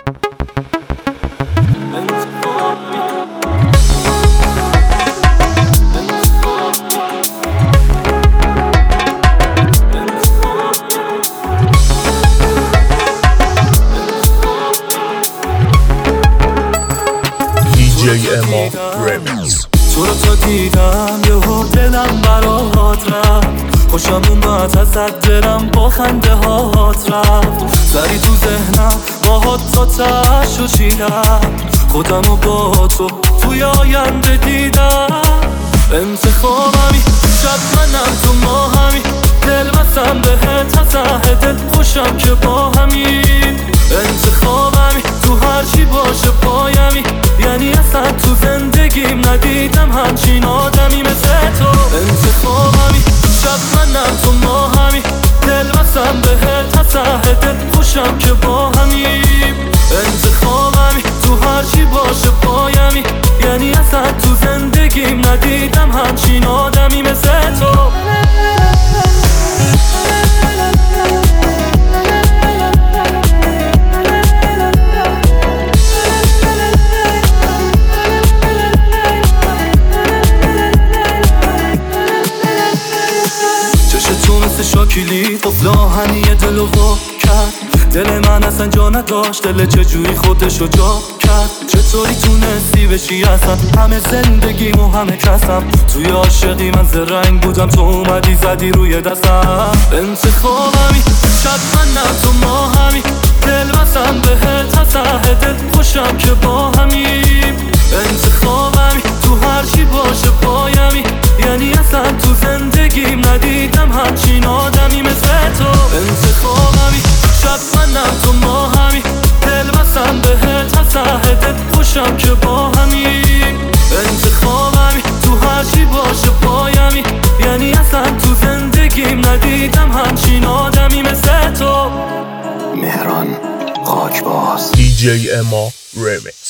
اما رمیکس. تو رو تا دیدم یهو دلم برات رفت، خوشم اومد ازت دلم با خنده هات رفت، سری تو ذهنم باهات تا تشو چیدم، خودمو با تو توی آینده دیدم. انتخابمی شب منم تو ما همی، دل بستم بهت از ته دل خوشم که با همی. انتخابمی تو هرچی باشه پایمی، یعنی اصلا تو زندگیم ندیدم همچین آدمی مثل تو. انتخابمی شب منم تو ما همی، دل بستم بهت از ته دل خوشم که با همی. انتخابمی تو هرچی باشه پایمی، یعنی اصلا تو زندگیم ندیدم همچین آدمی مثل تو. تو مثل شاکیلی قفل آهنی دلو وا کرد، دل من اصلا جا نداشت، دل چجوری خودشو جا کرد. چطوری تونستی بشی اصلا همه زندگیم و همه کسم، توی عاشقی من زرنگ بودم تو اومدی زدی روی دستم. انتخابمی شب منم تو ما همی، دل بستم بهت از ته دل خوشم که با همی. انتخابمی تو هرچی باشه پایمی، یعنی اصلا تو زندگیم ندیدم همچین آدمی مثل تو. انتخابمی شب منم تو ما همی، دل بستم بهت از ته دل خوشم که با همی. انتخابمی تو هرچی باشه پایمی، یعنی اصلا تو زندگیم ندیدم همچین آدمی مثل تو. مهران خاکباز DJ اما رمیکس.